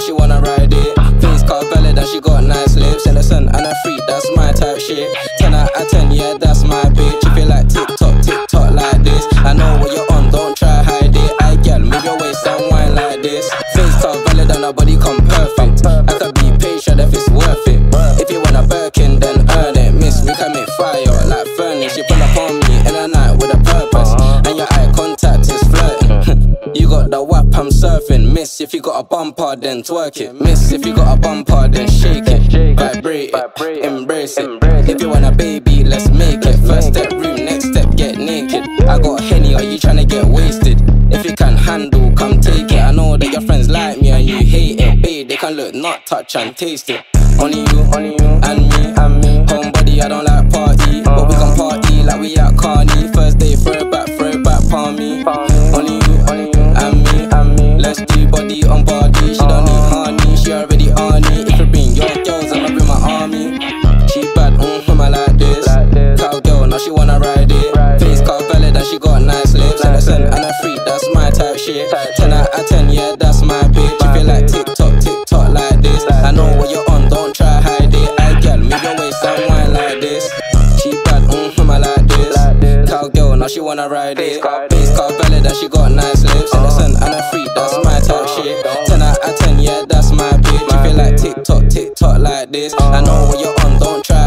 she wanna ride it. Face car valid and she got nice lips. Innocent and a freak, that's my type shit. 10 out of 10, yeah, that's my bitch. If you like TikTok like this, I know what you're on, don't try hide it. I girl, move your waist and wine like this. Face car valid and her body come perfect. I could be patient if it's worth it. If you want a Birkin, then earn it. Miss me, can make fire like furnace. You pull up on me in the night with a purpose, and your eye contact is flirting. You got the WAP, I'm surfing. Miss, if you got a bumper, then twerk it. Miss, if you got a bumper, then shake it. Vibrate it, embrace it. If you want a baby, let's make it. First step room, next step get naked. I got Henny, are you tryna get wasted? If you can handle, come take it. I know that your friends like me and you hate it. Babe, they can look, not touch and taste it. Only you, and me. Homebody, I don't like party, but we can party like we at Carney. First day, throw it back, palm me. Only you, and me. Let's do body on body. She don't need honey, she already on it. If you bring your girls, I'ma bring my army. She bad, I like this. Cowgirl, now she wanna ride it. Face car valid and she got nice lips. Innocent and a freak, that's my type shit. 10 out of 10, yeah, that's my bitch. If you like TikTok like this, I know what you're on, don't try hide it. I girl, move your waist and wine like this. She bad, I like this. Cowgirl, now she wanna ride it. Face car valid and she got nice lips. Innocent and a freak, that's my type shit. 10 out of 10, yeah, that's my bitch. If you like TikTok like this, I know what you're on, don't try